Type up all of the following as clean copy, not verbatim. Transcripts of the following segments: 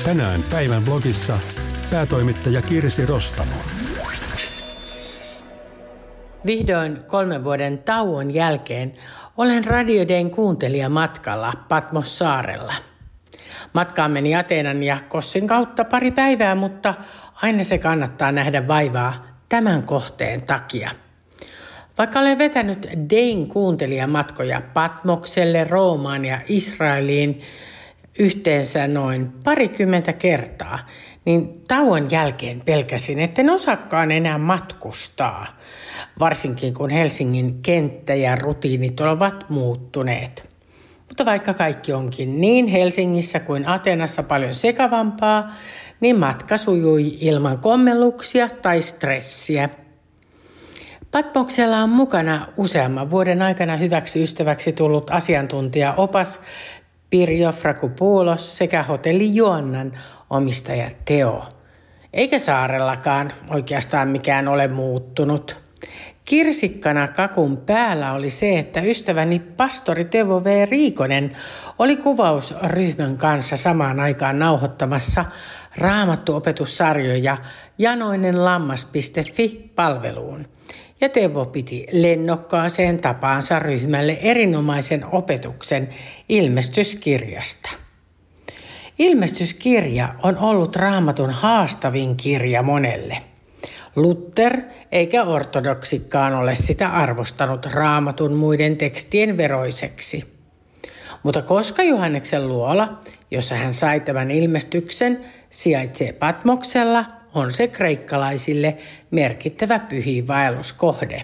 Tänään päivän blogissa päätoimittaja Kirsi Rostamo. Vihdoin 3 vuoden tauon jälkeen olen Radio Dayn kuuntelijamatkalla Patmos-saarella. Matkaan meni Ateenan ja Kossin kautta pari päivää, mutta aina se kannattaa nähdä vaivaa tämän kohteen takia. Vaikka olen vetänyt Dayn kuuntelijamatkoja Patmokselle, Roomaan ja Israeliin yhteensä noin 20 kertaa, niin tauon jälkeen pelkäsin, etten osaakaan enää matkustaa, varsinkin kun Helsingin kenttä ja rutiinit ovat muuttuneet. Mutta vaikka kaikki onkin niin Helsingissä kuin Ateenassa paljon sekavampaa, niin matka sujui ilman kommelluksia tai stressiä. Patmoksella on mukana useamman vuoden aikana hyväksi ystäväksi tullut asiantuntijaopas Pirjo Frakopoulos sekä hotelli Joannan omistaja Teo. Eikä saarellakaan oikeastaan mikään ole muuttunut. Kirsikkana kakun päällä oli se, että ystäväni pastori Teuvo V. Riikonen oli kuvausryhmän kanssa samaan aikaan nauhoittamassa raamattuopetussarjoja janoinenlammas.fi-palveluun. Ja Teuvo piti lennokkaaseen tapaansa ryhmälle erinomaisen opetuksen ilmestyskirjasta. Ilmestyskirja on ollut Raamatun haastavin kirja monelle. Luther eikä ortodoksikkaan ole sitä arvostanut Raamatun muiden tekstien veroiseksi. Mutta koska Johanneksen luola, jossa hän sai tämän ilmestyksen, sijaitsee Patmoksella, on se kreikkalaisille merkittävä pyhiinvaelluskohde.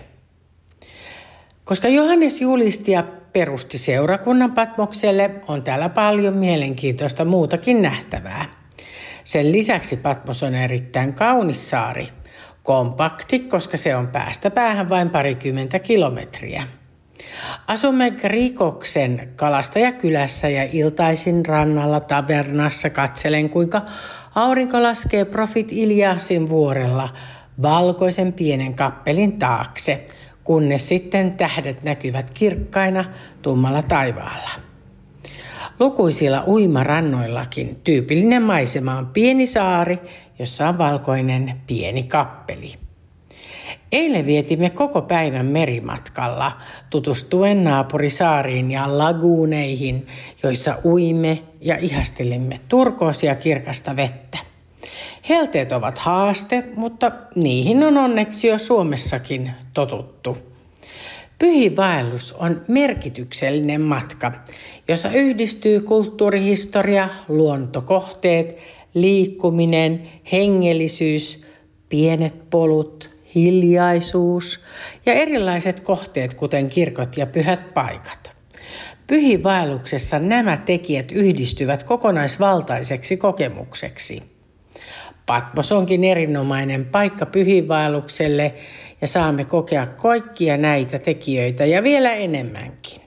Koska Johannes julisti ja perusti seurakunnan Patmokselle, on täällä paljon mielenkiintoista muutakin nähtävää. Sen lisäksi Patmos on erittäin kaunis saari. Kompakti, koska se on päästä päähän vain 20 kilometriä. Asumme Grikoksen kalastajakylässä ja iltaisin rannalla tavernassa katselen, kuinka aurinko laskee Profit Iliasin vuorella valkoisen pienen kappelin taakse, kunnes sitten tähdet näkyvät kirkkaina tummalla taivaalla. Lukuisilla uimarannoillakin tyypillinen maisema on pieni saari, jossa on valkoinen pieni kappeli. Eilen vietimme koko päivän merimatkalla tutustuen naapurisaariin ja laguuneihin, joissa uimme ja ihastelimme turkoosia kirkasta vettä. Helteet ovat haaste, mutta niihin on onneksi jo Suomessakin totuttu. Pyhiinvaellus on merkityksellinen matka, jossa yhdistyy kulttuurihistoria, luontokohteet, liikkuminen, hengellisyys, pienet polut, hiljaisuus ja erilaiset kohteet, kuten kirkot ja pyhät paikat. Pyhiinvaelluksessa nämä tekijät yhdistyvät kokonaisvaltaiseksi kokemukseksi. Patmos onkin erinomainen paikka pyhiinvaellukselle ja saamme kokea kaikkia näitä tekijöitä ja vielä enemmänkin.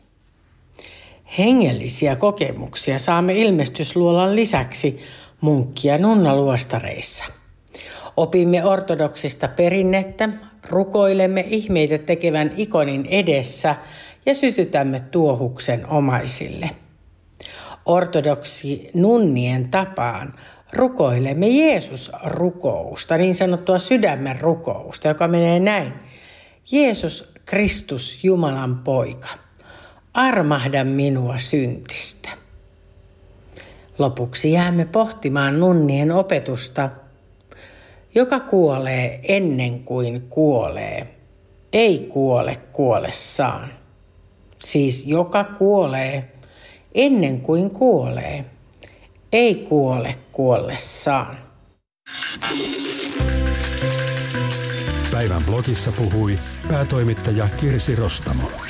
Hengellisiä kokemuksia saamme ilmestysluolan lisäksi munkki- ja nunnaluostareissa. Opimme ortodoksista perinnettä, rukoilemme ihmeitä tekevän ikonin edessä ja sytytämme tuohuksen omaisille. Ortodoksi nunnien tapaan rukoilemme Jeesus-rukousta, niin sanottua sydämen rukousta, joka menee näin. Jeesus Kristus, Jumalan poika, armahda minua syntistä. Lopuksi jäämme pohtimaan nunnien opetusta, joka kuolee ennen kuin kuolee, ei kuole kuollessaan. Siis joka kuolee ennen kuin kuolee, ei kuole kuollessaan. Päivän blogissa puhui päätoimittaja Kirsi Rostamo.